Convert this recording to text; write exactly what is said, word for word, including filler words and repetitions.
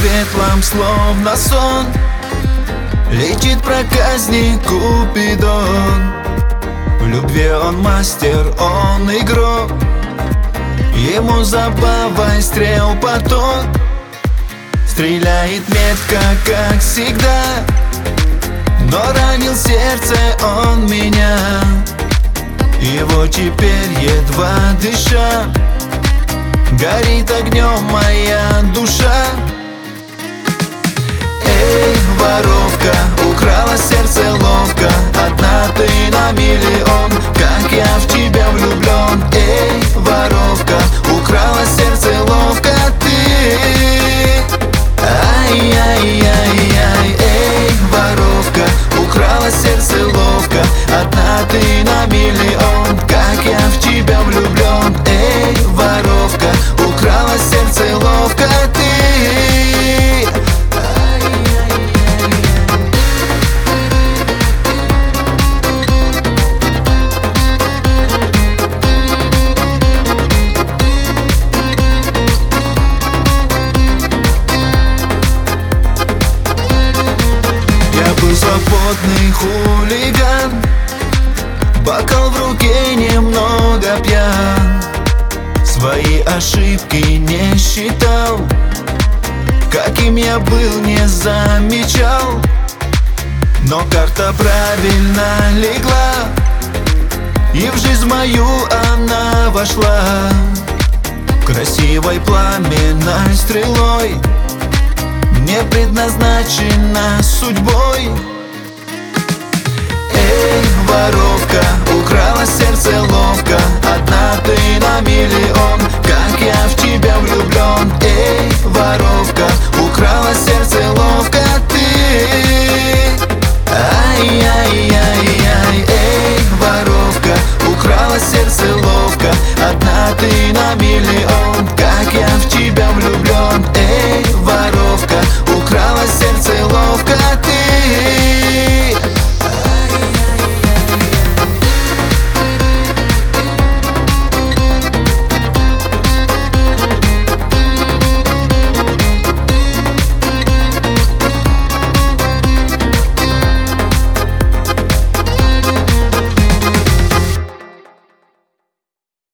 светлом, словно сон, летит проказник Купидон. В любви он мастер, он игрок, ему забавой стрел поток. Стреляет метко, как всегда, но ранил сердце он меня. Его теперь едва дыша, горит огнем моя душа. Эй, воровка, украла сердце ловко, одна ты на миллион, как я в тебя влюблен. Эй, воровка, украла сердце ловко ты. Ай-яй-яй-яй. Эй, воровка, украла сердце ловко, одна ты на миллион, как я в тебя влюблен. Эй, воровка, украла сердце ловко ты. Свободный хулиган, бокал в руке, немного пьян. Свои ошибки не считал, каким я был, не замечал. Но карта правильно легла, и в жизнь мою она вошла. Красивой пламенной стрелой, не предназначена судьбой. Эй, воровка, украла сердце ловко, одна ты на миллион, как я в тебя влюблен. Эй, воровка, украла сердце ловко ты. Ай-яй-яй-яй. Эй, воровка, украла сердце ловко, одна ты на миллион.